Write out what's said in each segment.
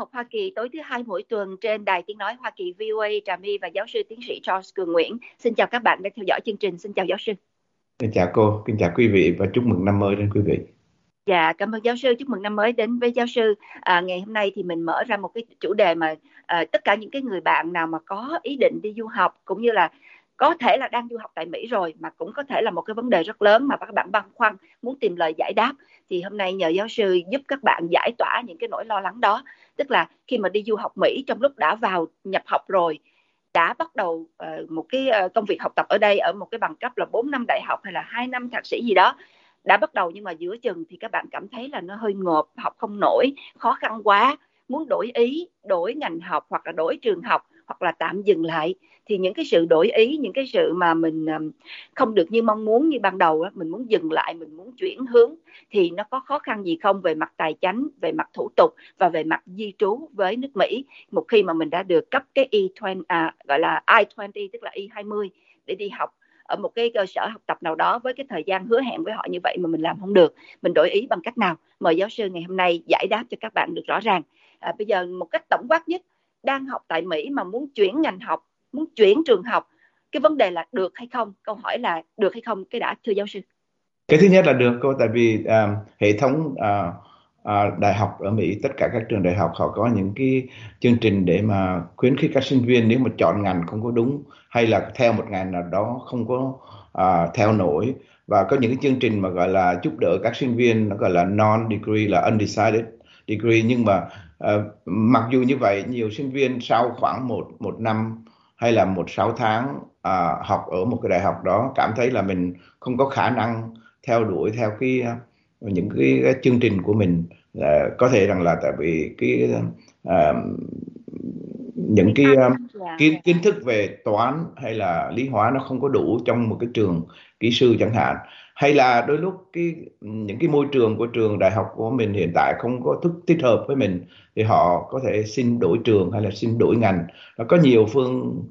học Hoa Kỳ tối thứ hai mỗi tuần trên Đài Tiếng Nói Hoa Kỳ VOA. Trà My và giáo sư tiến sĩ Charles Cường Nguyễn xin chào các bạn đang theo dõi chương trình. Xin chào giáo sư. Xin chào cô, kính chào quý vị và chúc mừng năm mới đến quý vị. Dạ, cảm ơn giáo sư, chúc mừng năm mới đến với giáo sư. Ngày hôm nay thì mình mở ra một cái chủ đề mà tất cả những cái người bạn nào mà có ý định đi du học, cũng như là có thể là đang du học tại Mỹ rồi, mà cũng có thể là một cái vấn đề rất lớn mà các bạn băn khoăn muốn tìm lời giải đáp, thì hôm nay nhờ giáo sư giúp các bạn giải tỏa những cái nỗi lo lắng đó. Tức là khi mà đi du học Mỹ, trong lúc đã vào nhập học rồi, đã bắt đầu một cái công việc học tập ở đây ở một cái bằng cấp là 4 năm đại học hay là 2 năm thạc sĩ gì đó, đã bắt đầu, nhưng mà giữa chừng thì các bạn cảm thấy là nó hơi ngộp, học không nổi, khó khăn quá, muốn đổi ý, đổi ngành học hoặc là đổi trường học hoặc là tạm dừng lại. Thì những cái sự đổi ý, những cái sự mà mình không được như mong muốn như ban đầu, mình muốn dừng lại, mình muốn chuyển hướng, thì nó có khó khăn gì không về mặt tài chính, về mặt thủ tục và về mặt di trú với nước Mỹ một khi mà mình đã được cấp cái E20, gọi là I-20, tức là E20 để đi học ở một cái cơ sở học tập nào đó với cái thời gian hứa hẹn với họ như vậy mà mình làm không được, mình đổi ý bằng cách nào? Mời giáo sư ngày hôm nay giải đáp cho các bạn được rõ ràng. Bây giờ một cách tổng quát nhất, đang học tại Mỹ mà muốn chuyển ngành học, muốn chuyển trường học, cái vấn đề là được hay không? Câu hỏi là được hay không cái đã, thưa giáo sư. Cái thứ nhất là được cô, tại vì hệ thống đại học ở Mỹ, tất cả các trường đại học họ có những cái chương trình để mà khuyến khích các sinh viên nếu mà chọn ngành không có đúng hay là theo một ngành nào đó không có theo nổi, và có những cái chương trình mà gọi là giúp đỡ các sinh viên, nó gọi là non-degree, là undecided degree. Nhưng mà mặc dù như vậy, nhiều sinh viên sau khoảng một năm hay là 6 tháng học ở một cái đại học đó cảm thấy là mình không có khả năng theo đuổi theo những cái chương trình của mình. Có thể rằng là tại vì những kiến thức về toán hay là lý hóa nó không có đủ trong một cái trường kỹ sư chẳng hạn, hay là đôi lúc những cái môi trường của trường đại học của mình hiện tại không có thích hợp với mình, thì họ có thể xin đổi trường hay là xin đổi ngành. Nó có nhiều phương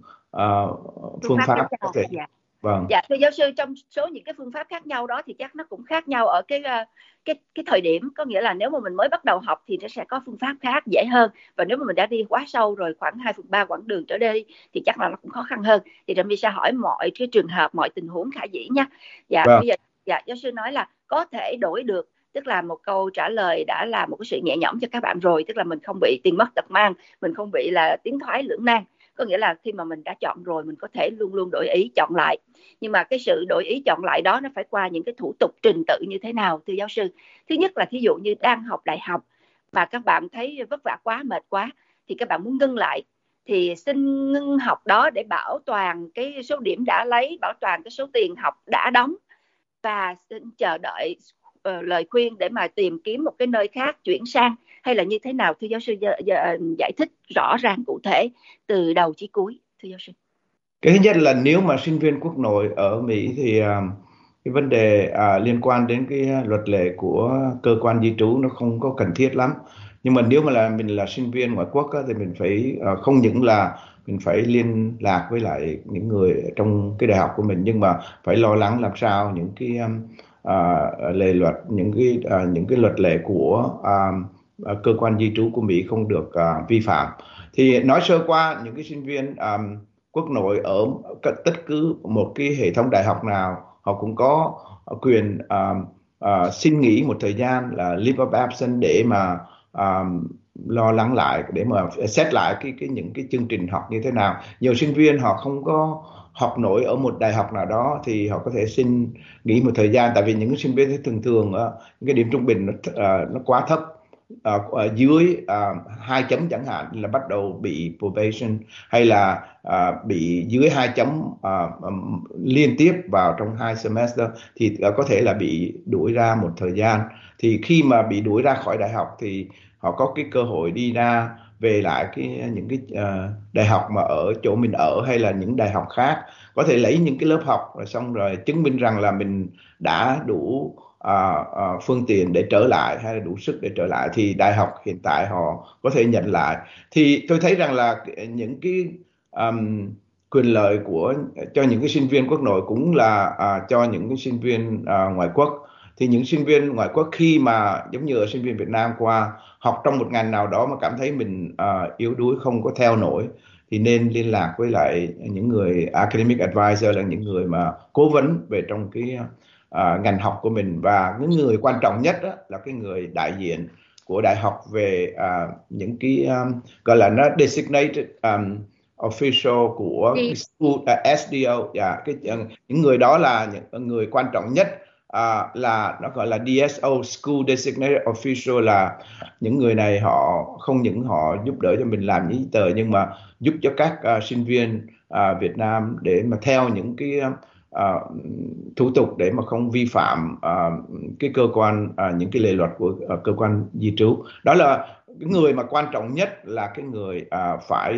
pháp có thể. Vâng. Dạ, thưa giáo sư, trong số những cái phương pháp khác nhau đó thì chắc nó cũng khác nhau ở cái thời điểm. Có nghĩa là nếu mà mình mới bắt đầu học thì nó sẽ có phương pháp khác dễ hơn, và nếu mà mình đã đi quá sâu rồi, khoảng 2/3 quãng đường trở đi, thì chắc là nó cũng khó khăn hơn. Thì Trà My sẽ hỏi mọi cái trường hợp, mọi tình huống khả dĩ nha. Dạ, vâng. Bây giờ giáo sư nói là có thể đổi được, tức là một câu trả lời đã là một cái sự nhẹ nhõm cho các bạn rồi, tức là mình không bị tiền mất tật mang, mình không bị là tiến thoái lưỡng nan. Có nghĩa là khi mà mình đã chọn rồi, mình có thể luôn luôn đổi ý, chọn lại. Nhưng mà cái sự đổi ý chọn lại đó nó phải qua những cái thủ tục trình tự như thế nào, thưa giáo sư? Thứ nhất là thí dụ như đang học đại học mà các bạn thấy vất vả quá, mệt quá, thì các bạn muốn ngưng lại, thì xin ngưng học đó để bảo toàn cái số điểm đã lấy, bảo toàn cái số tiền học đã đóng, và xin chờ đợi lời khuyên để mà tìm kiếm một cái nơi khác chuyển sang, hay là như thế nào, thưa giáo sư? Giải thích rõ ràng cụ thể từ đầu chí cuối, thưa giáo sư. Cái thứ nhất là nếu mà sinh viên quốc nội ở Mỹ thì cái vấn đề liên quan đến cái luật lệ của cơ quan di trú nó không có cần thiết lắm. Nhưng mà nếu mà mình là sinh viên ngoại quốc thì mình phải không những là mình phải liên lạc với lại những người trong cái đại học của mình, nhưng mà phải lo lắng làm sao những cái lệ luật, những cái luật lệ của cơ quan di trú của Mỹ không được vi phạm. Thì nói sơ qua, những cái sinh viên quốc nội ở tất cứ một cái hệ thống đại học nào, họ cũng có quyền xin nghỉ một thời gian là leave of absence để mà lo lắng lại, để mà xét lại những cái chương trình học như thế nào. Nhiều sinh viên họ không có học nổi ở một đại học nào đó thì họ có thể xin nghỉ một thời gian, tại vì những sinh viên thường thường những cái điểm trung bình nó quá thấp, dưới 2 chấm chẳng hạn, là bắt đầu bị probation, hay là bị dưới 2 chấm liên tiếp vào trong 2 semester thì có thể là bị đuổi ra một thời gian. Thì khi mà bị đuổi ra khỏi đại học thì họ có cái cơ hội đi ra về lại những cái đại học mà ở chỗ mình ở, hay là những đại học khác, có thể lấy những cái lớp học rồi xong rồi chứng minh rằng là mình đã đủ phương tiện để trở lại, hay là đủ sức để trở lại, thì đại học hiện tại họ có thể nhận lại. Thì tôi thấy rằng là những cái quyền lợi cho những cái sinh viên quốc nội cũng là cho những cái sinh viên ngoại quốc. thì những sinh viên ngoại quốc khi mà giống như ở sinh viên Việt Nam qua học trong một ngành nào đó mà cảm thấy mình yếu đuối, không có theo nổi, thì nên liên lạc với lại những người academic advisor, là những người mà cố vấn về trong cái ngành học của mình. Và những người quan trọng nhất đó, là cái người đại diện của đại học về những cái gọi là nó designated official của cái school, SDO, những người đó là những người quan trọng nhất. Là nó gọi là DSO, School Designated Official, là những người này họ không những họ giúp đỡ cho mình làm những giấy tờ, nhưng mà giúp cho các sinh viên Việt Nam để mà theo những cái thủ tục để mà không vi phạm cái cơ quan những cái lề luật của cơ quan di trú. Đó là cái người mà quan trọng nhất, là cái người phải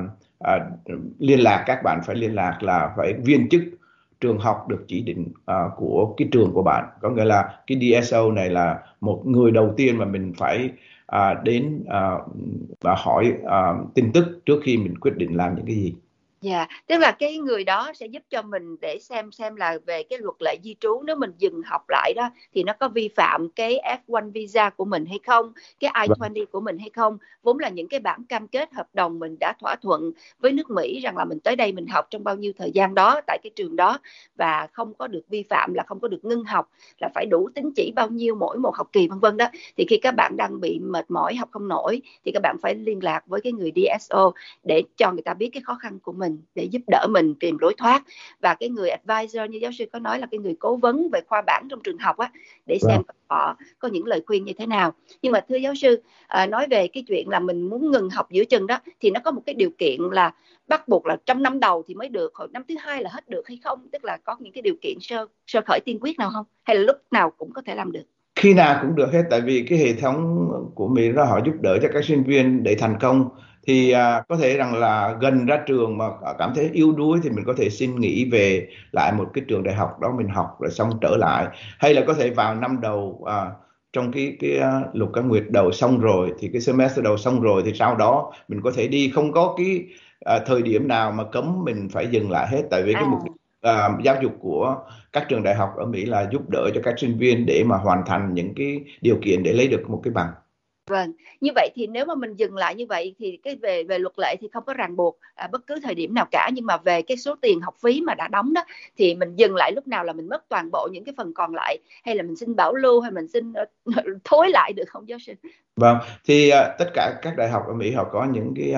liên lạc, các bạn phải liên lạc là phải viên chức trường học được chỉ định của cái trường của bạn. Có nghĩa là cái DSO này là một người đầu tiên mà mình phải đến và hỏi tin tức trước khi mình quyết định làm những cái gì. Dạ, tức là cái người đó sẽ giúp cho mình để xem là về cái luật lệ di trú, nếu mình dừng học lại đó thì nó có vi phạm cái F1 visa của mình hay không, cái I-20 của mình hay không. Vốn là những cái bản cam kết hợp đồng mình đã thỏa thuận với nước Mỹ rằng là mình tới đây mình học trong bao nhiêu thời gian đó tại cái trường đó, và không có được vi phạm, là không có được ngưng học, là phải đủ tín chỉ bao nhiêu mỗi một học kỳ vân vân đó. Thì khi các bạn đang bị mệt mỏi học không nổi thì các bạn phải liên lạc với cái người DSO để cho người ta biết cái khó khăn của mình, để giúp đỡ mình tìm lối thoát. Và cái người advisor như giáo sư có nói là cái người cố vấn về khoa bảng trong trường học á, để xem họ có những lời khuyên như thế nào. Nhưng mà thưa giáo sư, nói về cái chuyện là mình muốn ngừng học giữa chừng đó, thì nó có một cái điều kiện là bắt buộc là trong năm đầu thì mới được, hồi năm thứ hai là hết được hay không? Tức là có những cái điều kiện sơ khởi tiên quyết nào không, hay là lúc nào cũng có thể làm được? Khi nào cũng được hết, tại vì cái hệ thống của mình đó họ giúp đỡ cho các sinh viên để thành công. Thì có thể rằng là gần ra trường mà cảm thấy yếu đuối thì mình có thể xin nghỉ về lại một cái trường đại học đó mình học rồi xong trở lại, hay là có thể vào năm đầu trong cái Lục Cá Nguyệt đầu xong rồi, thì cái semester đầu xong rồi thì sau đó mình có thể đi, không có cái thời điểm nào mà cấm mình phải dừng lại hết. Tại vì cái mục đích giáo dục của các trường đại học ở Mỹ là giúp đỡ cho các sinh viên để mà hoàn thành những cái điều kiện để lấy được một cái bằng. Vâng, như vậy thì nếu mà mình dừng lại như vậy thì cái về luật lệ thì không có ràng buộc bất cứ thời điểm nào cả, nhưng mà về cái số tiền học phí mà đã đóng đó thì mình dừng lại lúc nào là mình mất toàn bộ những cái phần còn lại, hay là mình xin bảo lưu, hay mình xin thối lại được không giáo sư? Vâng, thì tất cả các đại học ở Mỹ họ có những cái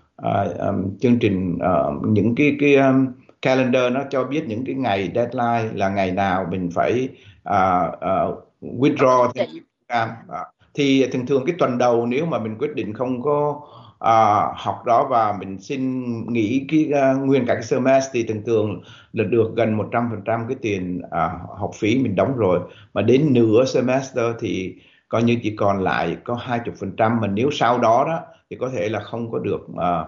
chương trình, những cái calendar, nó cho biết những cái ngày deadline là ngày nào mình phải withdraw thêm. Thì thường thường cái tuần đầu nếu mà mình quyết định không có học đó và mình xin nghỉ cái nguyên cả cái semester, thì thường thường là được gần 100% cái tiền học phí mình đóng rồi. Mà đến nửa semester thì coi như chỉ còn lại có 20%, mà nếu sau đó đó thì có thể là không có được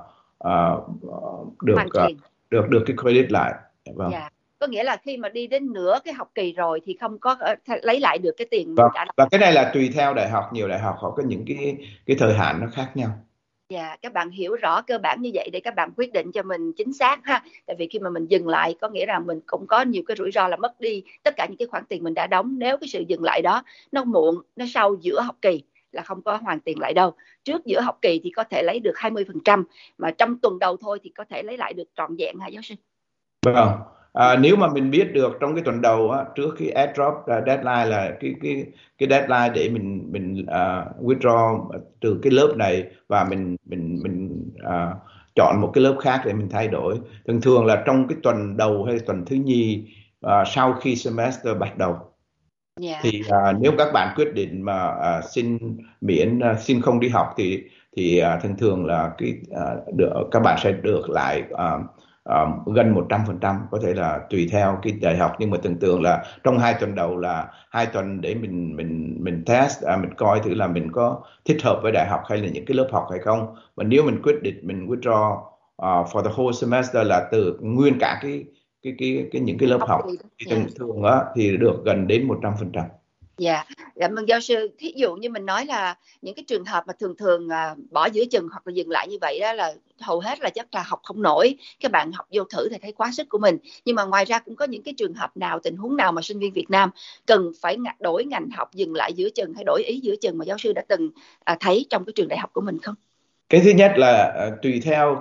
được cái credit lại. Vâng. Dạ. Có nghĩa là khi mà đi đến nửa cái học kỳ rồi thì không có lấy lại được cái tiền mình Vâng. đã đóng. Và cái này là tùy theo đại học, nhiều đại học họ có những cái thời hạn nó khác nhau. Dạ, các bạn hiểu rõ cơ bản như vậy để các bạn quyết định cho mình chính xác ha. Tại vì khi mà mình dừng lại có nghĩa là mình cũng có nhiều cái rủi ro là mất đi tất cả những cái khoản tiền mình đã đóng. Nếu cái sự dừng lại đó nó muộn, nó sau giữa học kỳ là không có hoàn tiền lại đâu. Trước giữa học kỳ thì có thể lấy được 20%, mà trong tuần đầu thôi thì có thể lấy lại được trọn vẹn hả giáo sư? Vâng. Nếu mà mình biết được trong cái tuần đầu á, trước cái airdrop deadline là cái deadline để mình withdraw từ cái lớp này, và mình chọn một cái lớp khác để mình thay đổi. Thường thường là trong cái tuần đầu hay tuần thứ nhì sau khi semester bắt đầu. Yeah. Thì nếu các bạn quyết định mà xin miễn, xin không đi học thì thường thường là các bạn sẽ được lại gần 100%, có thể là tùy theo cái đại học, nhưng mà tưởng tượng là trong 2 tuần đầu là 2 tuần để mình test, mình coi thử là mình có thích hợp với đại học hay là những cái lớp học hay không. Và nếu mình quyết định mình withdraw for the whole semester là từ nguyên cả những cái lớp học, thì thường thường á thì được gần đến 100%. Dạ, cảm ơn giáo sư. Thí dụ như mình nói là những cái trường hợp mà thường thường bỏ giữa chừng hoặc là dừng lại như vậy đó là hầu hết là chắc là học không nổi. Các bạn học vô thử thì thấy quá sức của mình. Nhưng mà ngoài ra cũng có những cái trường hợp nào, tình huống nào mà sinh viên Việt Nam cần phải đổi ngành học, dừng lại giữa chừng hay đổi ý giữa chừng mà giáo sư đã từng thấy trong cái trường đại học của mình không? Cái thứ nhất là tùy theo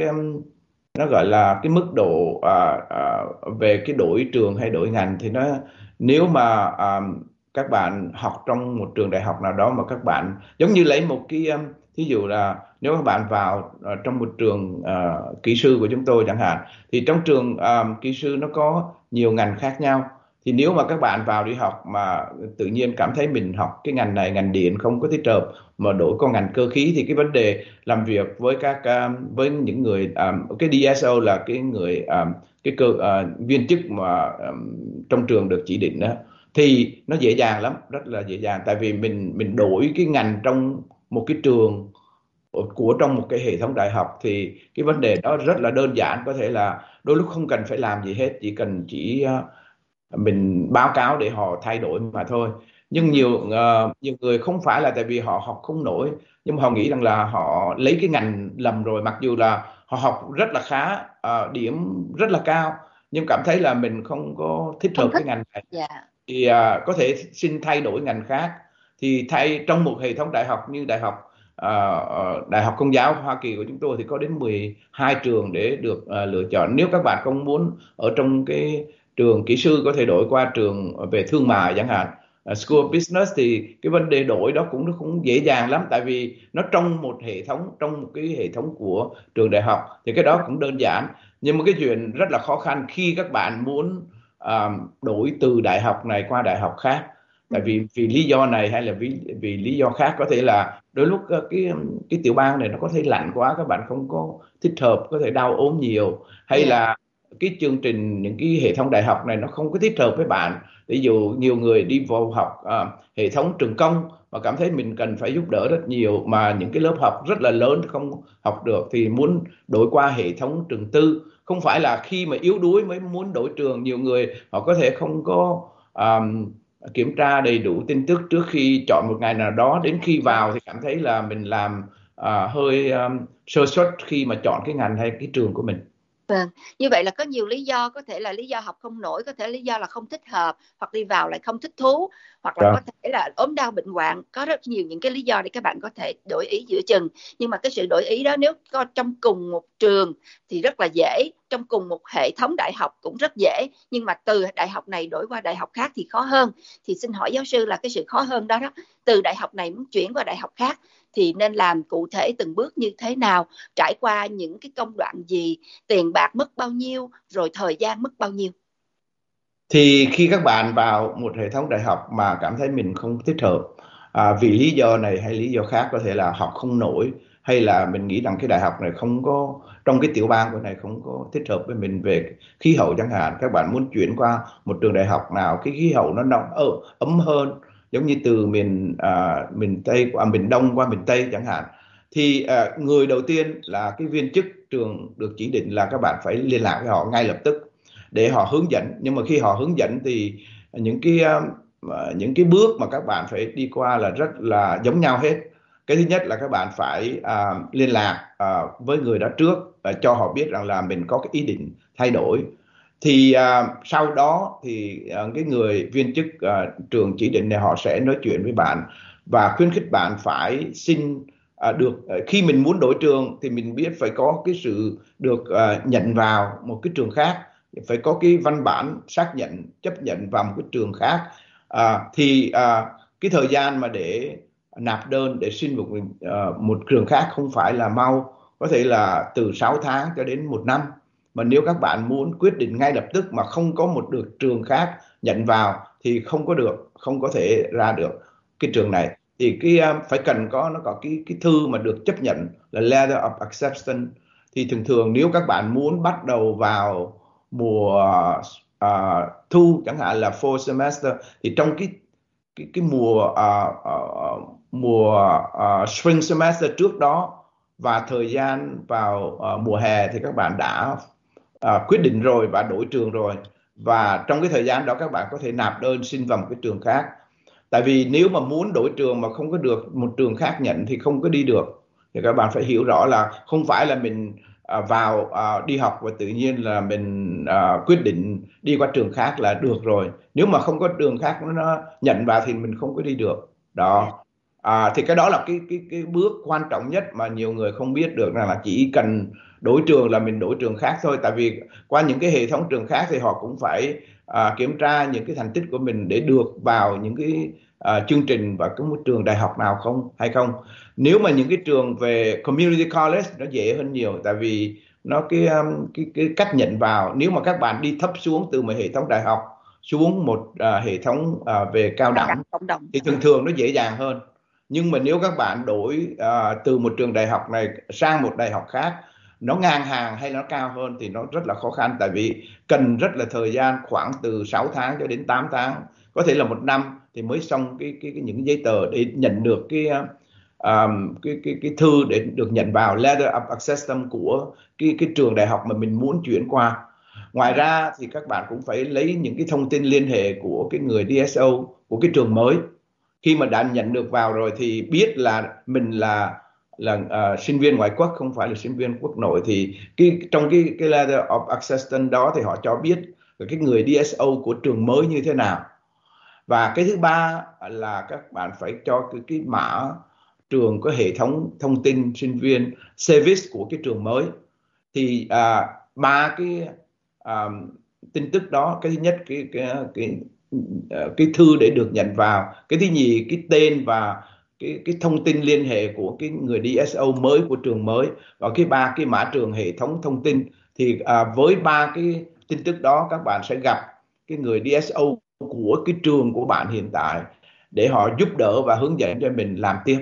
nó gọi là cái mức độ về cái đổi trường hay đổi ngành thì nó, nếu mà các bạn học trong một trường đại học nào đó mà các bạn giống như lấy một cái ví dụ là nếu các bạn vào trong một trường kỹ sư của chúng tôi chẳng hạn, thì trong trường kỹ sư nó có nhiều ngành khác nhau. Thì nếu mà các bạn vào đi học mà tự nhiên cảm thấy mình học cái ngành này, ngành điện không có thích hợp, mà đổi qua ngành cơ khí, thì cái vấn đề làm việc với với những người cái DSO là cái người cái viên chức mà trong trường được chỉ định đó, thì nó dễ dàng lắm, rất là dễ dàng. Tại vì mình đổi cái ngành trong một cái trường của trong một cái hệ thống đại học, thì cái vấn đề đó rất là đơn giản, có thể là đôi lúc không cần phải làm gì hết, chỉ cần mình báo cáo để họ thay đổi mà thôi. Nhưng nhiều người không phải là tại vì họ học không nổi, nhưng mà họ nghĩ rằng là họ lấy cái ngành lầm rồi, mặc dù là họ học rất là khá, điểm rất là cao, nhưng cảm thấy là mình không có thích Không hợp thích. cái ngành này, Dạ. thì có thể xin thay đổi ngành khác. Thì thay trong một hệ thống đại học như Đại học Công giáo Hoa Kỳ của chúng tôi thì có đến 12 trường để được lựa chọn. Nếu các bạn không muốn ở trong cái trường kỹ sư, có thể đổi qua trường về thương mại chẳng hạn, School of Business, thì cái vấn đề đổi đó cũng dễ dàng lắm, tại vì nó trong một hệ thống, trong một cái hệ thống của trường đại học, thì cái đó cũng đơn giản. Nhưng mà cái chuyện rất là khó khăn khi các bạn muốn đổi từ đại học này qua đại học khác, tại vì lý do này hay là vì lý do khác. Có thể là đôi lúc cái tiểu bang này nó có thể lạnh quá, các bạn không có thích hợp, có thể đau ốm nhiều, hay Dạ. là cái chương trình, những cái hệ thống đại học này nó không có thích hợp với bạn. Ví dụ nhiều người đi vào học hệ thống trường công mà cảm thấy mình cần phải giúp đỡ rất nhiều, mà những cái lớp học rất là lớn không học được, thì muốn đổi qua hệ thống trường tư. Không phải là khi mà yếu đuối mới muốn đổi trường, nhiều người họ có thể không có kiểm tra đầy đủ tin tức trước khi chọn một ngày nào đó, đến khi vào thì cảm thấy là mình làm hơi sơ suất khi mà chọn cái ngành hay cái trường của mình. Vâng, như vậy là có nhiều lý do, có thể là lý do học không nổi, có thể lý do là không thích hợp, hoặc đi vào lại không thích thú, hoặc là Rồi. có thể là ốm đau bệnh hoạn, có rất nhiều những cái lý do để các bạn có thể đổi ý giữa chừng. Nhưng mà cái sự đổi ý đó nếu có trong cùng một trường thì rất là dễ, trong cùng một hệ thống đại học cũng rất dễ, nhưng mà từ đại học này đổi qua đại học khác thì khó hơn. Thì xin hỏi giáo sư là cái sự khó hơn đó đó, từ đại học này muốn chuyển qua đại học khác thì nên làm cụ thể từng bước như thế nào, trải qua những cái công đoạn gì, tiền bạc mất bao nhiêu, rồi thời gian mất bao nhiêu? Thì khi các bạn vào một hệ thống đại học mà cảm thấy mình không thích hợp, vì lý do này hay lý do khác, có thể là học không nổi, hay là mình nghĩ rằng cái đại học này không có, trong cái tiểu bang của này không có thích hợp với mình về khí hậu chẳng hạn, các bạn muốn chuyển qua một trường đại học nào cái khí hậu nó ấm hơn, giống như từ miền Tây qua miền Đông qua miền Tây chẳng hạn, thì người đầu tiên là cái viên chức trường được chỉ định là các bạn phải liên lạc với họ ngay lập tức để họ hướng dẫn. Nhưng mà khi họ hướng dẫn thì những cái bước mà các bạn phải đi qua là rất là giống nhau hết. Cái thứ nhất là các bạn phải liên lạc với người đó trước và cho họ biết rằng là mình có cái ý định thay đổi. Thì sau đó thì cái người viên chức trường chỉ định này họ sẽ nói chuyện với bạn và khuyến khích bạn phải xin khi mình muốn đổi trường thì mình biết phải có cái sự được nhận vào một cái trường khác, phải có cái văn bản xác nhận chấp nhận vào một cái trường khác. Cái thời gian mà để nạp đơn để xin một trường khác không phải là mau, có thể là từ 6 tháng cho đến 1 năm. Mà nếu các bạn muốn quyết định ngay lập tức mà không có một được trường khác nhận vào thì không có thể ra được cái trường này. Thì phải cần nó có cái thư mà được chấp nhận là letter of acceptance. Thì thường thường nếu các bạn muốn bắt đầu vào mùa thu chẳng hạn là fall semester, thì trong cái mùa spring semester trước đó và thời gian vào mùa hè thì các bạn đã quyết định rồi và đổi trường rồi, và trong cái thời gian đó các bạn có thể nạp đơn xin vào một cái trường khác. Tại vì nếu mà muốn đổi trường mà không có được một trường khác nhận thì không có đi được. Thì các bạn phải hiểu rõ là không phải là mình vào đi học và tự nhiên là mình quyết định đi qua trường khác là được rồi. Nếu mà không có trường khác nó nhận vào thì mình không có đi được. Đó. Thì cái đó là cái bước quan trọng nhất mà nhiều người không biết được, rằng là chỉ cần đổi trường là mình đổi trường khác thôi. Tại vì qua những cái hệ thống trường khác thì họ cũng phải kiểm tra những cái thành tích của mình để được vào những cái chương trình và cái trường đại học nào hay không. Nếu mà những cái trường về community college nó dễ hơn nhiều, tại vì nó cái cách nhận vào, nếu mà các bạn đi thấp xuống từ một hệ thống đại học xuống một hệ thống về cao đẳng cộng đồng thì thường thường nó dễ dàng hơn. Nhưng mà nếu các bạn đổi từ một trường đại học này sang một đại học khác, nó ngang hàng hay nó cao hơn thì nó rất là khó khăn, tại vì cần rất là thời gian, khoảng từ 6 tháng cho đến 8 tháng, có thể là một năm thì mới xong những giấy tờ để nhận được cái thư để được nhận vào letter of acceptance của cái trường đại học mà mình muốn chuyển qua. Ngoài ra thì các bạn cũng phải lấy những cái thông tin liên hệ của cái người DSO của cái trường mới. Khi mà đã nhận được vào rồi thì biết là mình là sinh viên ngoại quốc, không phải là sinh viên quốc nội, thì trong cái letter of acceptance đó thì họ cho biết cái người DSO của trường mới như thế nào. Và cái thứ ba là các bạn phải cho cái mã trường có hệ thống thông tin sinh viên service của cái trường mới. Thì ba cái tin tức đó, cái thứ nhất cái thư để được nhận vào, cái thứ nhì cái tên và cái thông tin liên hệ của cái người DSO mới của trường mới, và cái ba cái mã trường hệ thống thông tin. Thì với ba cái tin tức đó các bạn sẽ gặp cái người DSO của cái trường của bạn hiện tại để họ giúp đỡ và hướng dẫn cho mình làm tiếp.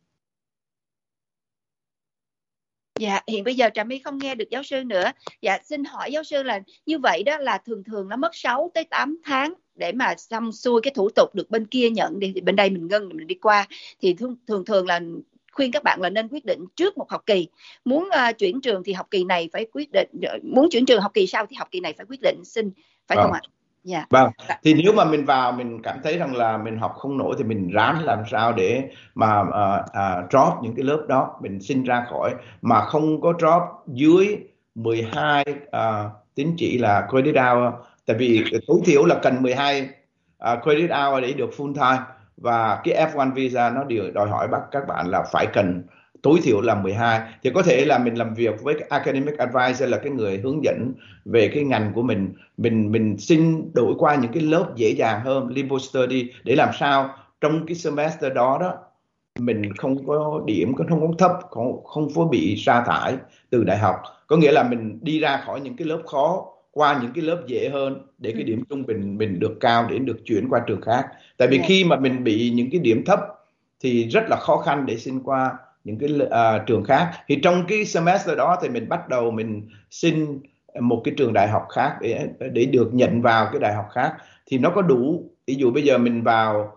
Dạ, hiện bây giờ Trà My không nghe được giáo sư nữa. Dạ, xin hỏi giáo sư là như vậy đó là thường thường nó mất 6 tới 8 tháng để mà xong xuôi cái thủ tục được bên kia nhận đi, thì bên đây mình ngưng mình đi qua. Thì thường là khuyên các bạn là nên quyết định trước một học kỳ. Muốn chuyển trường thì học kỳ này phải quyết định, muốn chuyển trường học kỳ sau thì học kỳ này phải quyết định xin, phải không ạ? Dạ. Vâng, thì nếu mà mình vào mình cảm thấy rằng là mình học không nổi thì mình ráng làm sao để mà drop những cái lớp đó, mình xin ra khỏi, mà không có drop dưới 12 tín chỉ là credit hour. Tại vì tối thiểu là cần 12 credit hour để được full time, và cái F1 visa nó đều đòi hỏi các bạn là phải cần tối thiểu là 12. Thì có thể là mình làm việc với academic advisor là cái người hướng dẫn về cái ngành của mình xin đổi qua những cái lớp dễ dàng hơn, Limbo Study, để làm sao trong cái semester đó mình không có điểm, không có thấp, không có bị sa thải từ đại học. Có nghĩa là mình đi ra khỏi những cái lớp khó qua những cái lớp dễ hơn để cái điểm trung bình mình được cao để được chuyển qua trường khác. Tại vì khi mà mình bị những cái điểm thấp thì rất là khó khăn để xin qua những cái trường khác. Thì trong cái semester đó thì mình bắt đầu mình xin một cái trường đại học khác để được nhận vào cái đại học khác, thì nó có đủ. Ví dụ bây giờ mình vào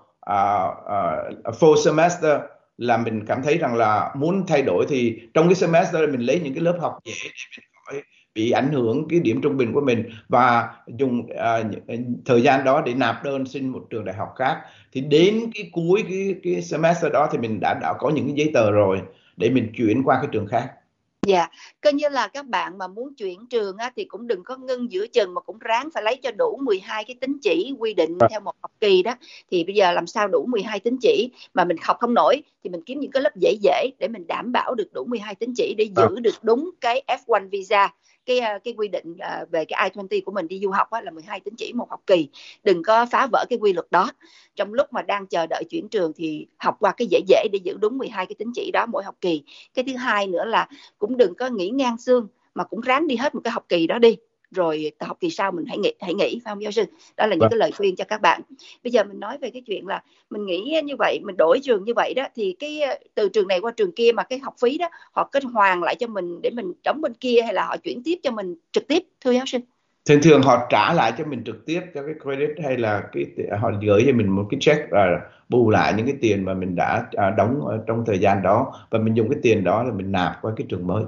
full semester là mình cảm thấy rằng là muốn thay đổi, thì trong cái semester mình lấy những cái lớp học dễ để mình khỏi bị ảnh hưởng cái điểm trung bình của mình, và dùng thời gian đó để nạp đơn xin một trường đại học khác. Thì đến cái cuối cái semester đó thì mình đã có những cái giấy tờ rồi để mình chuyển qua cái trường khác. Dạ, coi như là các bạn mà muốn chuyển trường á, thì cũng đừng có ngưng giữa chừng, mà cũng ráng phải lấy cho đủ 12 cái tín chỉ quy định theo một học kỳ đó. Thì bây giờ làm sao đủ 12 tín chỉ mà mình học không nổi thì mình kiếm những cái lớp dễ dễ để mình đảm bảo được đủ 12 tín chỉ để giữ được đúng cái F1 visa. Cái quy định về cái I-20 của mình đi du học á, là 12 tín chỉ một học kỳ. Đừng có phá vỡ cái quy luật đó. Trong lúc mà đang chờ đợi chuyển trường thì học qua cái dễ dễ để giữ đúng 12 cái tín chỉ đó mỗi học kỳ. Cái thứ hai nữa là cũng đừng có nghỉ ngang xương, mà cũng ráng đi hết một cái học kỳ đó đi, rồi học kỳ sau mình hãy nghỉ, phải không giáo sư? Đó là những cái lời khuyên cho các bạn. Bây giờ mình nói về cái chuyện là mình nghĩ như vậy, mình đổi trường như vậy đó, thì cái từ trường này qua trường kia mà cái học phí đó họ có hoàn lại cho mình để mình đóng bên kia, hay là họ chuyển tiếp cho mình trực tiếp, thưa giáo sư? Thường họ trả lại cho mình trực tiếp cho cái credit, hay là họ gửi cho mình một cái check bù lại những cái tiền mà mình đã đóng trong thời gian đó, và mình dùng cái tiền đó là mình nạp qua cái trường mới.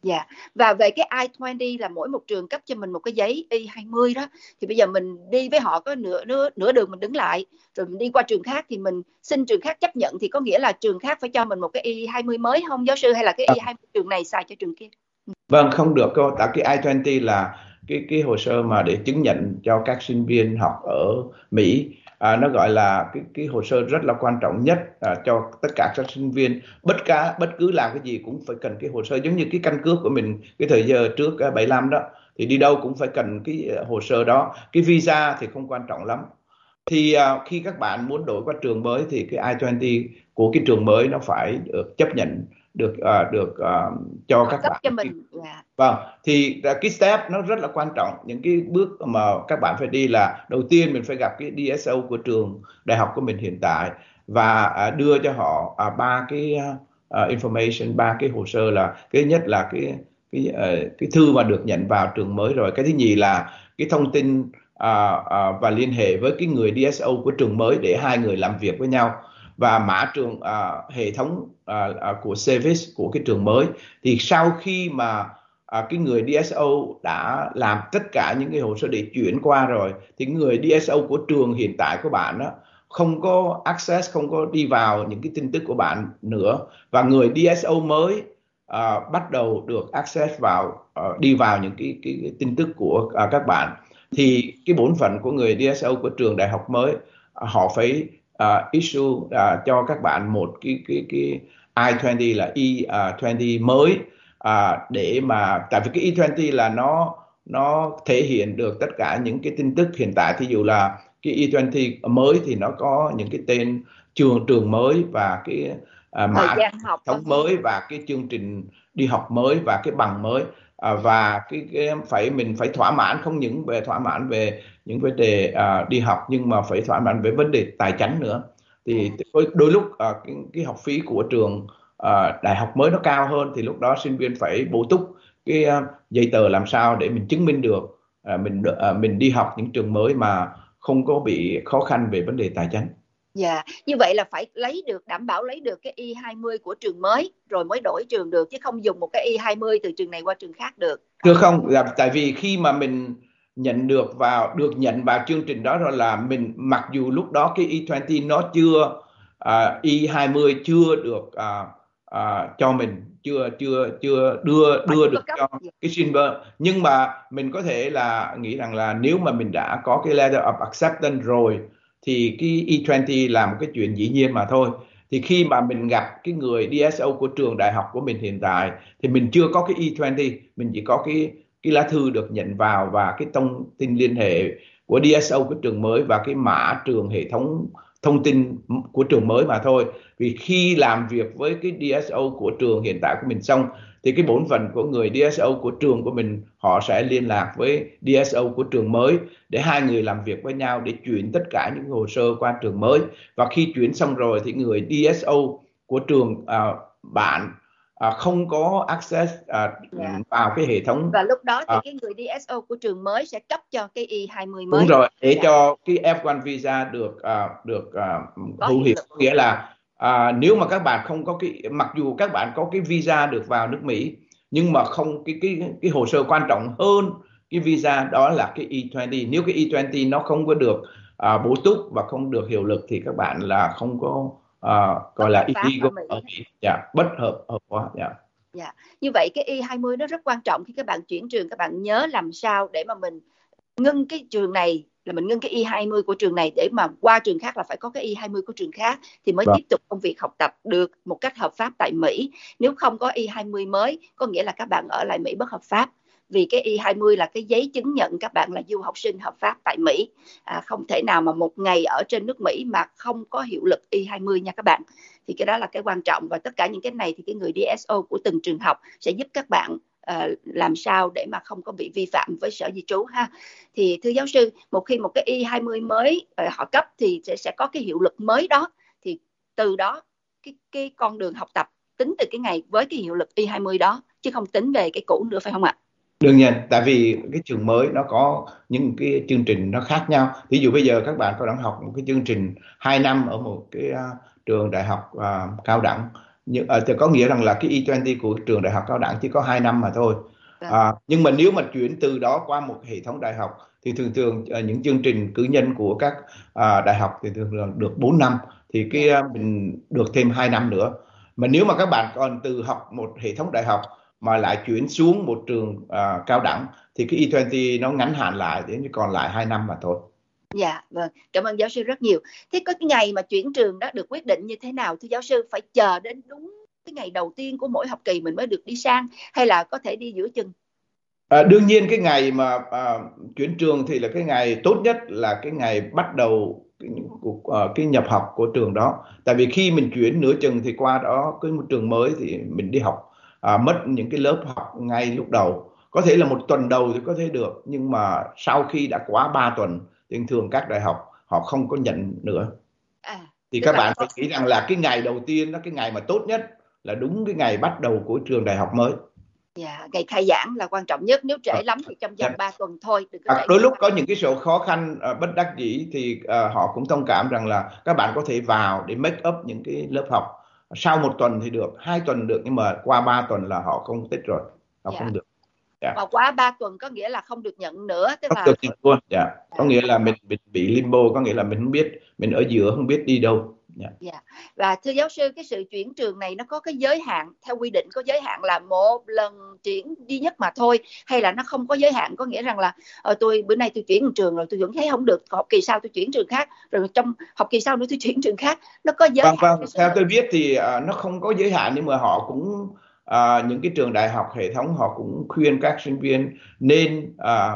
Dạ. Và về cái I-20 là mỗi một trường cấp cho mình một cái giấy Y-20 đó, thì bây giờ mình đi với họ có nửa đường mình đứng lại, rồi mình đi qua trường khác thì mình xin trường khác chấp nhận, thì có nghĩa là trường khác phải cho mình một cái Y-20 mới không giáo sư, hay là cái Y-20 trường này xài cho trường kia? Vâng, không được đâu. Tại cái I-20 là cái hồ sơ mà để chứng nhận cho các sinh viên học ở Mỹ. Nó gọi là cái hồ sơ rất là quan trọng nhất cho tất cả các sinh viên. Bất cứ làm cái gì cũng phải cần cái hồ sơ, giống như cái căn cước của mình cái thời giờ trước 75 đó, thì đi đâu cũng phải cần cái hồ sơ đó. Cái visa thì không quan trọng lắm. Thì khi các bạn muốn đổi qua trường mới thì cái I-20 của cái trường mới nó phải được chấp nhận, được cho Họ các cấp bạn. cho mình. Dạ. Vâng, thì cái step nó rất là quan trọng. Những cái bước mà các bạn phải đi là đầu tiên mình phải gặp cái DSO của trường đại học của mình hiện tại, và đưa cho họ ba cái information, ba cái hồ sơ. Là cái nhất là cái thư mà được nhận vào trường mới rồi. Cái thứ nhì là cái thông tin và liên hệ với cái người DSO của trường mới để hai người làm việc với nhau, và mã trường hệ thống của service của cái trường mới. Thì sau khi mà cái người DSO đã làm tất cả những cái hồ sơ để chuyển qua rồi, thì người DSO của trường hiện tại của bạn đó không có access, không có đi vào những cái tin tức của bạn nữa, và người DSO mới bắt đầu được access vào, đi vào những cái tin tức của các bạn. Thì cái bổn phận của người DSO của trường đại học mới, họ phải issue cho các bạn một cái I-20 là E-20 mới, để mà tại vì cái E-20 là nó thể hiện được tất cả những cái tin tức hiện tại. Thí dụ là cái E-20 mới thì nó có những cái tên trường mới, và cái Thời mã gian học. thống mới, và cái chương trình đi học mới, và cái bằng mới. Và mình phải thỏa mãn, không những về thỏa mãn về những vấn đề đi học, nhưng mà phải thỏa mãn về vấn đề tài chính nữa. Thì đôi lúc cái học phí của trường đại học mới nó cao hơn, thì lúc đó sinh viên phải bổ túc cái giấy tờ làm sao để mình chứng minh được mình đi học những trường mới mà không có bị khó khăn về vấn đề tài chính. Dạ, như vậy là phải đảm bảo lấy được cái Y-20 của trường mới rồi mới đổi trường được, chứ không dùng một cái Y-20 từ trường này qua trường khác được. Thưa không, là tại vì khi mà mình được nhận vào chương trình đó rồi, là mình mặc dù lúc đó cái E-20 nó chưa E-20 chưa được cho mình, chưa đưa được cho cái silver, nhưng mà mình có thể là nghĩ rằng là nếu mà mình đã có cái letter of acceptance rồi thì cái E-20 là một cái chuyện dĩ nhiên mà thôi. Thì khi mà mình gặp cái người DSO của trường đại học của mình hiện tại, thì mình chưa có cái E-20, mình chỉ có cái lá thư được nhận vào, và cái thông tin liên hệ của DSO của trường mới, và cái mã trường hệ thống thông tin của trường mới mà thôi. Vì khi làm việc với cái DSO của trường hiện tại của mình xong, thì cái bổn phận của người DSO của trường của mình, họ sẽ liên lạc với DSO của trường mới để hai người làm việc với nhau để chuyển tất cả những hồ sơ qua trường mới. Và khi chuyển xong rồi thì người DSO của trường bạn không có access vào cái hệ thống. Và lúc đó thì cái người DSO của trường mới sẽ cấp cho cái Y-20 mới. Đúng rồi, để cho cái F1 visa được hữu hiệu. Nghĩa là nếu mà các bạn không có mặc dù các bạn có cái visa được vào nước Mỹ, nhưng mà không cái hồ sơ quan trọng hơn cái visa đó là cái E-20. Nếu cái E-20 nó không có được bổ túc và không được hiệu lực, thì các bạn là không có gọi là illegal ở Mỹ. Bất hợp pháp. Dạ. Như vậy cái Y-20 nó rất quan trọng khi các bạn chuyển trường. Các bạn nhớ làm sao để mà mình ngưng cái trường này, là mình ngưng cái Y-20 của trường này để mà qua trường khác là phải có cái Y-20 của trường khác thì mới tiếp tục công việc học tập được một cách hợp pháp tại Mỹ. Nếu không có Y-20 mới, có nghĩa là các bạn ở lại Mỹ bất hợp pháp. Vì cái Y-20 là cái giấy chứng nhận các bạn là du học sinh hợp pháp tại Mỹ. Không thể nào mà một ngày ở trên nước Mỹ mà không có hiệu lực Y-20 nha các bạn. Thì cái đó là cái quan trọng, và tất cả những cái này thì cái người DSO của từng trường học sẽ giúp các bạn làm sao để mà không có bị vi phạm với sở di trú ha. Thì thưa giáo sư, một khi một cái Y-20 mới họ cấp thì sẽ có cái hiệu lực mới đó, thì từ đó cái con đường học tập tính từ cái ngày với cái hiệu lực Y-20 đó, chứ không tính về cái cũ nữa, phải không ạ? Đương nhiên, tại vì cái trường mới nó có những cái chương trình nó khác nhau. Ví dụ bây giờ các bạn có đang học một cái chương trình 2 năm ở một cái trường đại học cao đẳng, thì có nghĩa rằng là cái E20 của trường đại học cao đẳng chỉ có 2 năm mà thôi. Vâng. Nhưng mà nếu mà chuyển từ đó qua một hệ thống đại học thì thường thường những chương trình cử nhân của các đại học thì thường thường được 4 năm, thì mình được thêm 2 năm nữa. Mà nếu mà các bạn còn từ học một hệ thống đại học mà lại chuyển xuống một trường cao đẳng thì cái E20 nó ngắn hạn lại đến còn lại 2 năm mà thôi. Dạ, vâng. Cảm ơn giáo sư rất nhiều. Thế có cái ngày mà chuyển trường đó được quyết định như thế nào thưa giáo sư? Phải chờ đến đúng cái ngày đầu tiên của mỗi học kỳ mình mới được đi sang, hay là có thể đi giữa chừng? Đương nhiên cái ngày mà chuyển trường thì là cái ngày tốt nhất là cái ngày bắt đầu cái nhập học của trường đó. Tại vì khi mình chuyển nửa chừng thì qua đó cái một trường mới thì mình đi học mất những cái lớp học ngay lúc đầu. Có thể là một tuần đầu thì có thể được, nhưng mà sau khi đã quá 3 tuần thì thường các đại học họ không có nhận nữa. Thì Tức các là bạn phải nghĩ rằng là cái ngày đầu tiên đó, cái ngày mà tốt nhất là đúng cái ngày bắt đầu của trường đại học mới. Dạ, ngày khai giảng là quan trọng nhất. Nếu trễ lắm thì trong vòng 3 tuần thôi, đừng có trễ. Đôi lúc có những cái sự khó khăn bất đắc dĩ thì họ cũng thông cảm rằng là các bạn có thể vào để make up những cái lớp học sau 1 tuần thì được, 2 tuần được, nhưng mà qua 3 tuần là họ không thích rồi, họ không được. Và quá 3 tuần có nghĩa là không được nhận nữa, tức Không là được nhận luôn. Có nghĩa là mình bị limbo, có nghĩa là mình không biết, mình ở giữa không biết đi đâu. Và thưa giáo sư, cái sự chuyển trường này nó có cái giới hạn, theo quy định có giới hạn là một lần chuyển duy nhất mà thôi, hay là nó không có giới hạn, có nghĩa rằng là tôi bữa nay tôi chuyển trường rồi tôi vẫn thấy không được, học kỳ sau tôi chuyển trường khác, rồi trong học kỳ sau nữa tôi chuyển trường khác, nó có giới hạn? Vâng, theo tôi biết thì nó không có giới hạn, nhưng mà họ cũng những cái trường đại học hệ thống họ cũng khuyên các sinh viên nên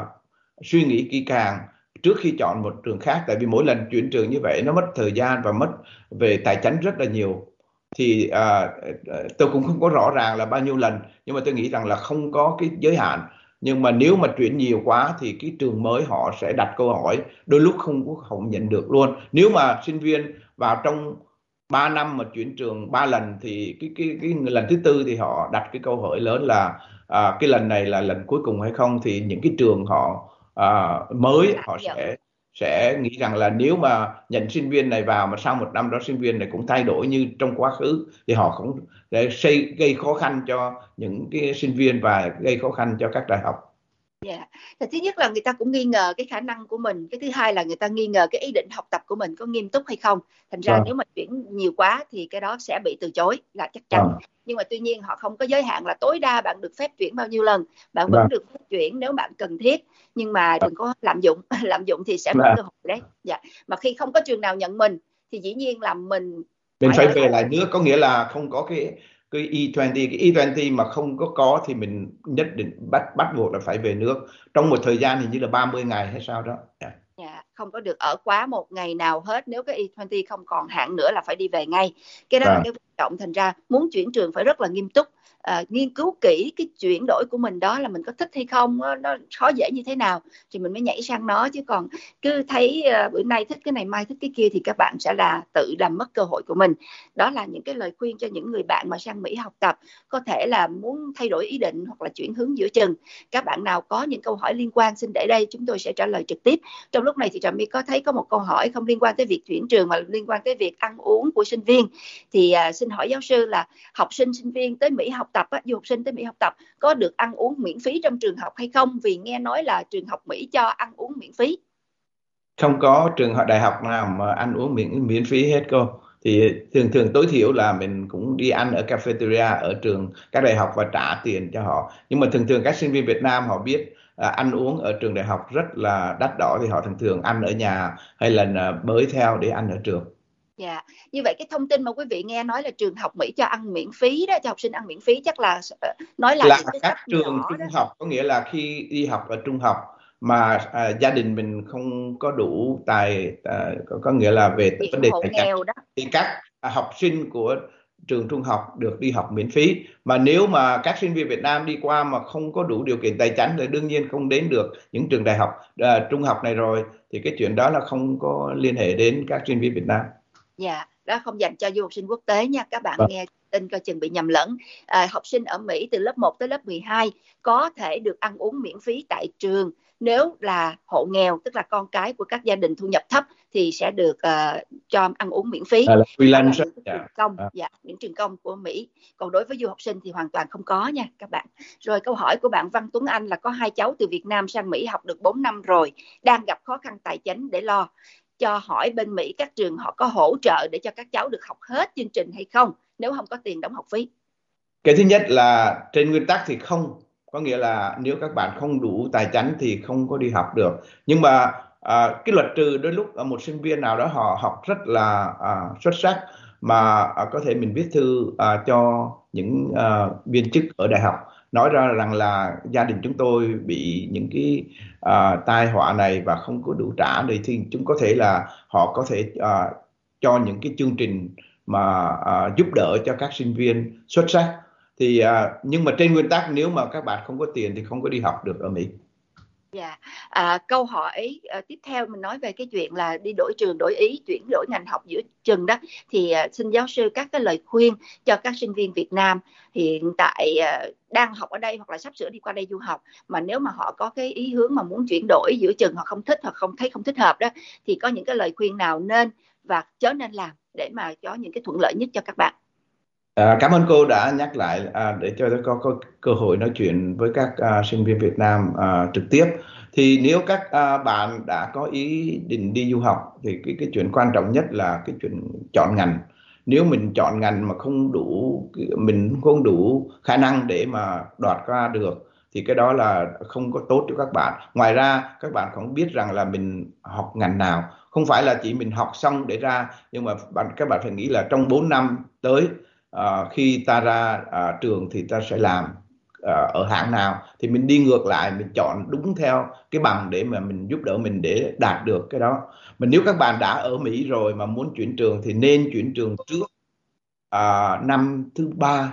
suy nghĩ kỹ càng trước khi chọn một trường khác, tại vì mỗi lần chuyển trường như vậy nó mất thời gian và mất về tài chính rất là nhiều. Thì tôi cũng không có rõ ràng là bao nhiêu lần, nhưng mà tôi nghĩ rằng là không có cái giới hạn. Nhưng mà nếu mà chuyển nhiều quá thì cái trường mới họ sẽ đặt câu hỏi, đôi lúc không nhận được luôn. Nếu mà sinh viên vào trong 3 năm mà chuyển trường 3 lần thì cái lần thứ tư thì họ đặt cái câu hỏi lớn là cái lần này là lần cuối cùng hay không. Thì những cái trường họ mới họ sẽ nghĩ rằng là nếu mà nhận sinh viên này vào mà sau 1 năm đó sinh viên này cũng thay đổi như trong quá khứ thì họ cũng để gây khó khăn cho những cái sinh viên và gây khó khăn cho các đại học. Thứ nhất là người ta cũng nghi ngờ cái khả năng của mình, cái thứ hai là người ta nghi ngờ cái ý định học tập của mình có nghiêm túc hay không. Thành ra nếu mà chuyển nhiều quá thì cái đó sẽ bị từ chối là chắc chắn. Nhưng mà tuy nhiên họ không có giới hạn là tối đa bạn được phép chuyển bao nhiêu lần, bạn vẫn được phép chuyển nếu bạn cần thiết, nhưng mà đừng có lạm dụng. Lạm dụng thì sẽ mất cơ hội đấy. Mà khi không có trường nào nhận mình thì dĩ nhiên là mình phải về lại nước, có nghĩa là không có cái E20, cái E20 mà không có thì mình nhất định bắt buộc là phải về nước trong một thời gian hình như là 30 ngày hay sao đó. Không có được ở quá 1 ngày nào hết, nếu cái E20 không còn hạn nữa là phải đi về ngay. Cái đó là cái quan trọng. Thành ra muốn chuyển trường phải rất là nghiêm túc, nghiên cứu kỹ cái chuyển đổi của mình đó là mình có thích hay không, nó khó dễ như thế nào thì mình mới nhảy sang nó, chứ còn cứ thấy bữa nay thích cái này mai thích cái kia thì các bạn sẽ là tự làm mất cơ hội của mình. Đó là những cái lời khuyên cho những người bạn mà sang Mỹ học tập, có thể là muốn thay đổi ý định hoặc là chuyển hướng giữa chừng. Các bạn nào có những câu hỏi liên quan xin để đây, chúng tôi sẽ trả lời trực tiếp. Trong lúc này thì Trà My có thấy có một câu hỏi không liên quan tới việc chuyển trường mà liên quan tới việc ăn uống của sinh viên. Thì xin hỏi giáo sư là học sinh sinh viên tới Mỹ học tập, du học sinh tới Mỹ học tập có được ăn uống miễn phí trong trường học hay không? Vì nghe nói là trường học Mỹ cho ăn uống miễn phí. Không có trường đại học nào mà ăn uống miễn phí hết cô. Thì thường tối thiểu là mình cũng đi ăn ở cafeteria ở trường các đại học và trả tiền cho họ. Nhưng mà thường các sinh viên Việt Nam họ biết ăn uống ở trường đại học rất là đắt đỏ thì họ thường ăn ở nhà hay là bới theo để ăn ở trường. Như vậy cái thông tin mà quý vị nghe nói là trường học Mỹ cho ăn miễn phí đó, cho học sinh ăn miễn phí, chắc là nói là những cái các trường trung học, có nghĩa là khi đi học ở trung học mà gia đình mình không có đủ có nghĩa là về vấn đề tài chính thì các học sinh của trường trung học được đi học miễn phí. Mà nếu mà các sinh viên Việt Nam đi qua mà không có đủ điều kiện tài chính thì đương nhiên không đến được những trường đại học trung học này rồi, thì cái chuyện đó là không có liên hệ đến các sinh viên Việt Nam. Đó không dành cho du học sinh quốc tế nha, các bạn nghe tin coi chừng bị nhầm lẫn. Học sinh ở Mỹ từ lớp 1 tới lớp 12 có thể được ăn uống miễn phí tại trường. Nếu là hộ nghèo, tức là con cái của các gia đình thu nhập thấp, thì sẽ được cho ăn uống miễn phí. Là freelance. Những trường công, những trường công của Mỹ. Còn đối với du học sinh thì hoàn toàn không có nha các bạn. Rồi câu hỏi của bạn Văn Tuấn Anh là có 2 cháu từ Việt Nam sang Mỹ học được 4 năm rồi, đang gặp khó khăn tài chính để lo. Cho hỏi bên Mỹ các trường họ có hỗ trợ để cho các cháu được học hết chương trình hay không, nếu không có tiền đóng học phí? Cái thứ nhất là trên nguyên tắc thì không, có nghĩa là nếu các bạn không đủ tài chính thì không có đi học được. Nhưng mà cái luật trừ đôi lúc một sinh viên nào đó họ học rất là xuất sắc mà có thể mình viết thư cho những viên chức ở đại học nói ra rằng là gia đình chúng tôi bị những cái tai họa này và không có đủ trả, thì chúng có thể là họ có thể cho những cái chương trình mà giúp đỡ cho các sinh viên xuất sắc. Thì nhưng mà trên nguyên tắc nếu mà các bạn không có tiền thì không có đi học được ở Mỹ. Câu hỏi tiếp theo mình nói về cái chuyện là đi đổi trường, đổi ý, chuyển đổi ngành học giữa chừng đó, thì xin giáo sư các cái lời khuyên cho các sinh viên Việt Nam hiện tại đang học ở đây hoặc là sắp sửa đi qua đây du học, mà nếu mà họ có cái ý hướng mà muốn chuyển đổi giữa chừng, họ không thích hoặc không thích hợp đó, thì có những cái lời khuyên nào nên và chớ nên làm để mà có những cái thuận lợi nhất cho các bạn? Cảm ơn cô đã nhắc lại để cho tôi có cơ hội nói chuyện với các sinh viên Việt Nam trực tiếp. Thì nếu các bạn đã có ý định đi du học thì cái chuyện quan trọng nhất là cái chuyện chọn ngành. Nếu mình chọn ngành mà mình không đủ khả năng để mà đoạt qua được thì cái đó là không có tốt cho các bạn. Ngoài ra các bạn cũng biết rằng là mình học ngành nào, không phải là chỉ mình học xong để ra, nhưng mà các bạn phải nghĩ là trong 4 năm tới, khi ta ra trường thì ta sẽ làm ở hãng nào, thì mình đi ngược lại, mình chọn đúng theo cái bằng để mà mình giúp đỡ mình để đạt được cái đó. Mà nếu các bạn đã ở Mỹ rồi mà muốn chuyển trường thì nên chuyển trường trước năm thứ 3.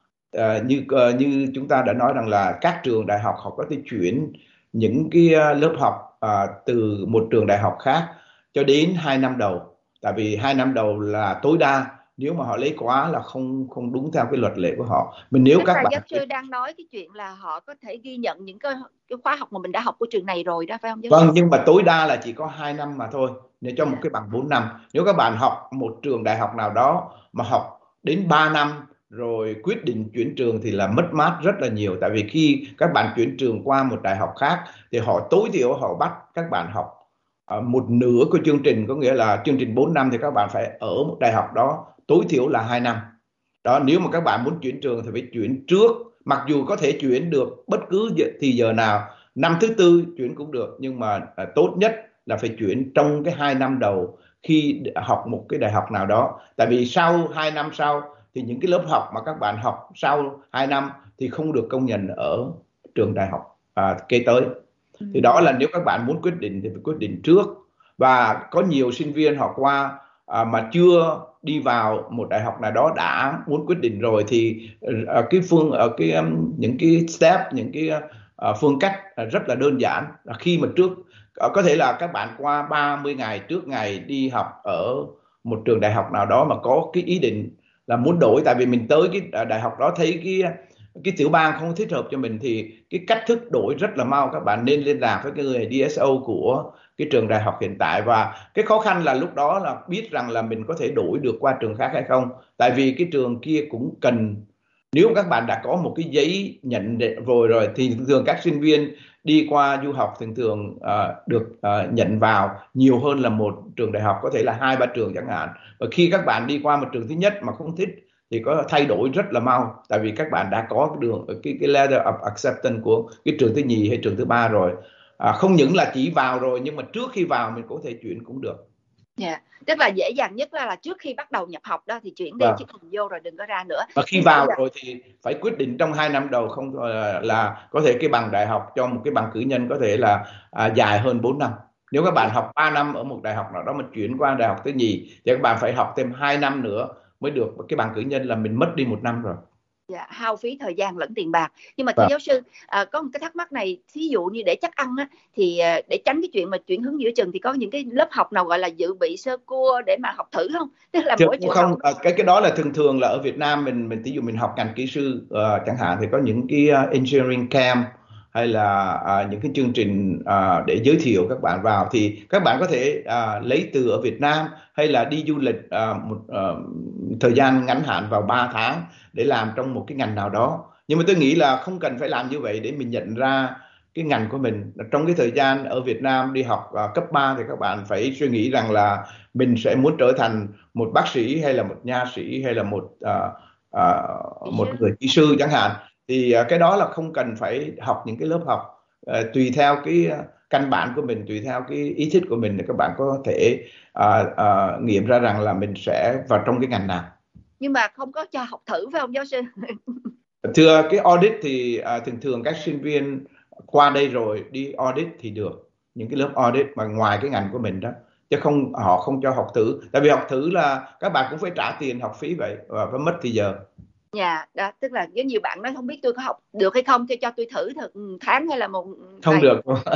Như chúng ta đã nói rằng là các trường đại học họ có thể chuyển những cái lớp học từ một trường đại học khác cho đến 2 năm đầu, tại vì 2 năm đầu là tối đa, nếu mà họ lấy quá là không đúng theo cái luật lệ của họ. Nếu Tức các là bạn giáo sư đang nói cái chuyện là họ có thể ghi nhận những cái khóa học mà mình đã học của trường này rồi đó, phải không giáo sư? Vâng, nhưng mà tối đa là chỉ có 2 năm mà thôi, để cho một cái bằng 4 năm. Nếu các bạn học một trường đại học nào đó mà học đến 3 năm rồi quyết định chuyển trường thì là mất mát rất là nhiều. Tại vì khi các bạn chuyển trường qua một đại học khác thì họ tối thiểu họ bắt các bạn học một nửa của chương trình, có nghĩa là chương trình 4 năm thì các bạn phải ở một đại học đó tối thiểu là 2 năm. Đó, nếu mà các bạn muốn chuyển trường thì phải chuyển trước, mặc dù có thể chuyển được bất cứ thì giờ nào, năm thứ 4 chuyển cũng được, nhưng mà tốt nhất là phải chuyển trong cái 2 năm đầu khi học một cái đại học nào đó. Tại vì sau 2 năm sau thì những cái lớp học mà các bạn học sau 2 năm thì không được công nhận ở trường đại học kế tới. Thì đó là nếu các bạn muốn quyết định thì phải quyết định trước. Và có nhiều sinh viên họ qua mà chưa đi vào một đại học nào đó đã muốn quyết định rồi, thì những cái step, những cái phương cách rất là đơn giản. Khi mà trước có thể là các bạn qua 30 ngày trước ngày đi học ở một trường đại học nào đó mà có cái ý định là muốn đổi, tại vì mình tới cái đại học đó thấy cái tiểu bang không thích hợp cho mình, thì cái cách thức đổi rất là mau. Các bạn nên liên lạc với cái người DSO của cái trường đại học hiện tại. Và cái khó khăn là lúc đó là biết rằng là mình có thể đổi được qua trường khác hay không, tại vì cái trường kia cũng cần, nếu các bạn đã có một cái giấy nhận rồi thì thường các sinh viên đi qua du học thường được nhận vào nhiều hơn là một trường đại học, có thể là 2-3 trường chẳng hạn. Và khi các bạn đi qua một trường thứ nhất mà không thích thì có thay đổi rất là mau, tại vì các bạn đã có cái letter of acceptance của cái trường thứ nhì hay trường thứ 3 rồi. Không những là chỉ vào rồi, nhưng mà trước khi vào mình có thể chuyển cũng được. Tức là dễ dàng nhất là trước khi bắt đầu nhập học đó thì chuyển đi, chứ đừng vô rồi đừng có ra nữa. Và khi vào rồi thì phải quyết định trong 2 năm đầu, không là có thể cái bằng đại học cho một cái bằng cử nhân có thể là dài hơn 4 năm. Nếu các bạn học 3 năm ở một đại học nào đó mà chuyển qua đại học thứ nhì thì các bạn phải học thêm 2 năm nữa mới được cái bằng cử nhân, là mình mất đi 1 năm rồi. hao phí thời gian lẫn tiền bạc. Nhưng mà thưa giáo sư, có một cái thắc mắc này, thí dụ như để chắc ăn á, thì để tránh cái chuyện mà chuyển hướng giữa chừng thì có những cái lớp học nào gọi là dự bị sơ cua để mà học thử không? Tức là mỗi không, cái đó là thường là ở Việt Nam mình ví dụ mình học ngành kỹ sư chẳng hạn thì có những cái engineering camp hay là những cái chương trình để giới thiệu các bạn vào, thì các bạn có thể lấy từ ở Việt Nam hay là đi du lịch một thời gian ngắn hạn vào 3 tháng để làm trong một cái ngành nào đó. Nhưng mà tôi nghĩ là không cần phải làm như vậy để mình nhận ra cái ngành của mình. Trong cái thời gian ở Việt Nam đi học cấp 3 thì các bạn phải suy nghĩ rằng là mình sẽ muốn trở thành một bác sĩ hay là một nha sĩ hay là một người kỹ sư chẳng hạn. Thì cái đó là không cần phải học những cái lớp học, tùy theo cái căn bản của mình, tùy theo cái ý thích của mình thì các bạn có thể nghiệm ra rằng là mình sẽ vào trong cái ngành nào. Nhưng mà không có cho học thử phải không giáo sư? Thưa, cái audit thì thường các sinh viên qua đây rồi đi audit thì được, những cái lớp audit mà ngoài cái ngành của mình đó, chứ họ không cho học thử. Tại vì học thử là các bạn cũng phải trả tiền học phí vậy và phải mất thời giờ. Đó, tức là có nhiều bạn nói không biết tôi có học được hay không, cho tôi thử tháng hay là một không ngày. Được.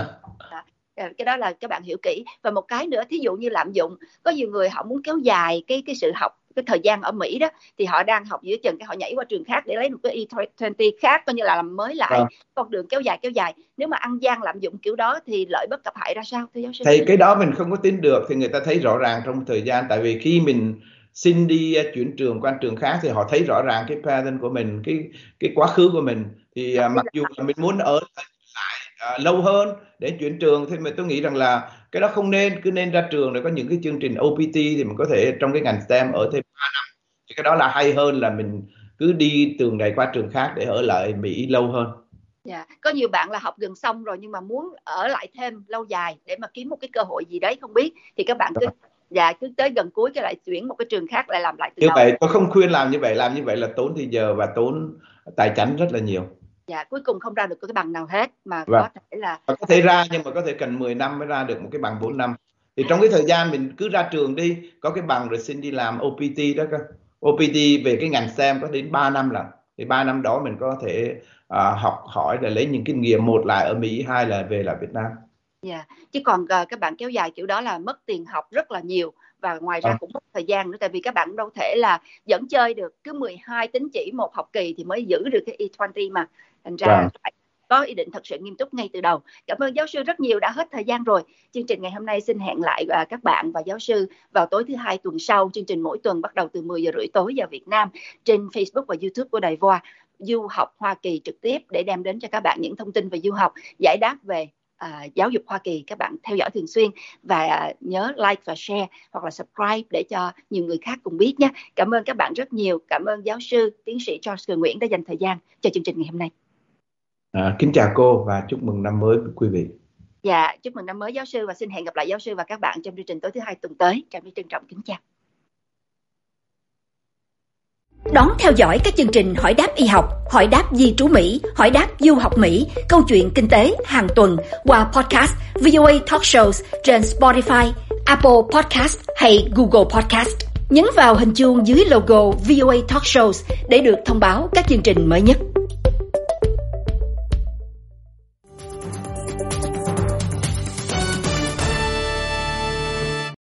Cái đó là các bạn hiểu kỹ. Và một cái nữa, thí dụ như lạm dụng, có nhiều người họ muốn kéo dài cái sự học, cái thời gian ở Mỹ đó, thì họ đang học giữa chừng cái họ nhảy qua trường khác để lấy một cái E20 khác, coi như là làm mới lại con đường kéo dài. Nếu mà ăn gian lạm dụng kiểu đó thì lợi bất cập hại ra sao thưa giáo sư? Thì cái đó mình không có tin được, thì người ta thấy rõ ràng trong thời gian, tại vì khi mình xin đi chuyển trường qua trường khác thì họ thấy rõ ràng cái pattern của mình, cái quá khứ của mình. Thì mặc dù là mình muốn ở lại lâu hơn để chuyển trường, thì tôi nghĩ rằng là cái đó không nên, cứ nên ra trường rồi có những cái chương trình OPT thì mình có thể trong cái ngành STEM ở thêm 3 năm. Thì cái đó là hay hơn là mình cứ đi từ này qua trường khác để ở lại Mỹ lâu hơn. Có nhiều bạn là học gần xong rồi nhưng mà muốn ở lại thêm lâu dài để mà kiếm một cái cơ hội gì đấy không biết, thì các bạn cứ tới gần cuối cái lại chuyển một cái trường khác lại làm lại từ đầu. Như vậy tôi không khuyên làm như vậy là tốn thời giờ và tốn tài chính rất là nhiều. Cuối cùng không ra được cái bằng nào hết mà có thể là có thể ra, nhưng mà có thể cần 10 năm mới ra được một cái bằng 4 năm. Thì trong cái thời gian mình cứ ra trường đi, có cái bằng rồi xin đi làm OPT đó cơ. OPT về cái ngành STEM có đến 3 năm lần. Thì 3 năm đó mình có thể học hỏi để lấy những kinh nghiệm, một là ở Mỹ, hai là về lại Việt Nam. Chứ còn các bạn kéo dài kiểu đó là mất tiền học rất là nhiều, và ngoài ra cũng mất thời gian nữa, tại vì các bạn đâu thể là dẫn chơi được, cứ 12 tín chỉ một học kỳ thì mới giữ được cái E20 mà. Thành ra phải có ý định thật sự nghiêm túc ngay từ đầu. Cảm ơn giáo sư rất nhiều, đã hết thời gian rồi. Chương trình ngày hôm nay xin hẹn lại các bạn và giáo sư vào tối thứ Hai tuần sau. Chương trình mỗi tuần bắt đầu từ 10 giờ rưỡi tối giờ Việt Nam trên Facebook và YouTube của Đài VOA Du học Hoa Kỳ trực tiếp, để đem đến cho các bạn những thông tin về du học, giải đáp về giáo dục Hoa Kỳ. Các bạn theo dõi thường xuyên và nhớ like và share hoặc là subscribe để cho nhiều người khác cùng biết nhé. Cảm ơn các bạn rất nhiều. Cảm ơn giáo sư tiến sĩ Charles Cường Nguyễn đã dành thời gian cho chương trình ngày hôm nay. Kính chào cô và chúc mừng năm mới quý vị. Chúc mừng năm mới giáo sư, và xin hẹn gặp lại giáo sư và các bạn trong chương trình tối thứ Hai tuần tới. Trà My trân trọng kính chào. Đón theo dõi các chương trình Hỏi đáp y học, Hỏi đáp di trú Mỹ, Hỏi đáp du học Mỹ, Câu chuyện kinh tế hàng tuần qua podcast VOA Talk Shows trên Spotify, Apple Podcast hay Google Podcast. Nhấn vào hình chuông dưới logo VOA Talk Shows để được thông báo các chương trình mới nhất.